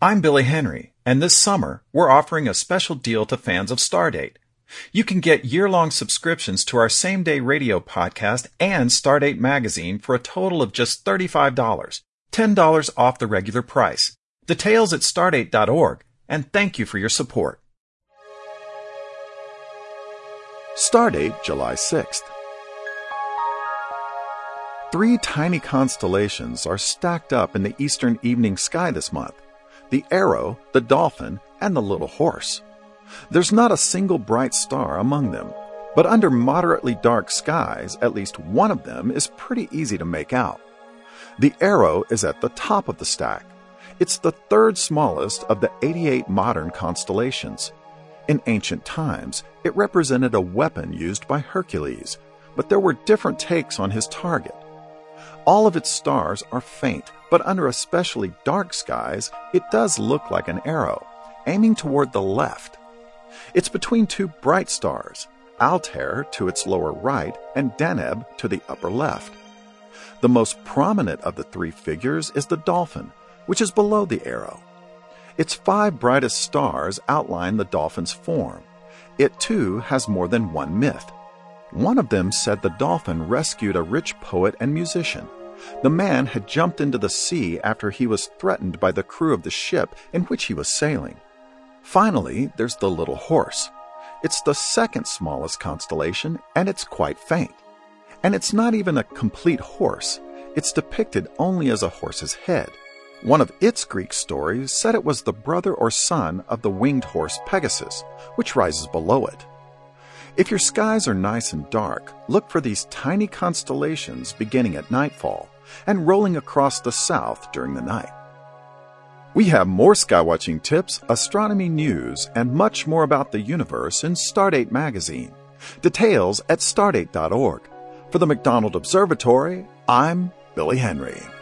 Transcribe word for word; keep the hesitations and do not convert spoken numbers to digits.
I'm Billy Henry, and this summer we're offering a special deal to fans of Stardate. You can get year-long subscriptions to our same-day radio podcast and Stardate magazine for a total of just thirty-five dollars, ten dollars off the regular price. Details at stardate dot org, and thank you for your support. Stardate, July sixth. Three tiny constellations are stacked up in the eastern evening sky this month: the Arrow, the Dolphin, and the Little Horse. There's not a single bright star among them, but under moderately dark skies, at least one of them is pretty easy to make out. The Arrow is at the top of the stack. It's the third smallest of the eighty-eight modern constellations. In ancient times, it represented a weapon used by Hercules, but there were different takes on his target. All of its stars are faint, but under especially dark skies, it does look like an arrow, aiming toward the left. It's between two bright stars, Altair to its lower right and Deneb to the upper left. The most prominent of the three figures is the Dolphin, which is below the arrow. Its five brightest stars outline the dolphin's form. It too has more than one myth. One of them said the dolphin rescued a rich poet and musician. The man had jumped into the sea after he was threatened by the crew of the ship in which he was sailing. Finally, there's the Little Horse. It's the second smallest constellation, and it's quite faint. And it's not even a complete horse. It's depicted only as a horse's head. One of its Greek stories said it was the brother or son of the winged horse Pegasus, which rises below it. If your skies are nice and dark, look for these tiny constellations beginning at nightfall and rolling across the south during the night. We have more skywatching tips, astronomy news, and much more about the universe in Stardate magazine. Details at stardate dot org. For the McDonald Observatory, I'm Billy Henry.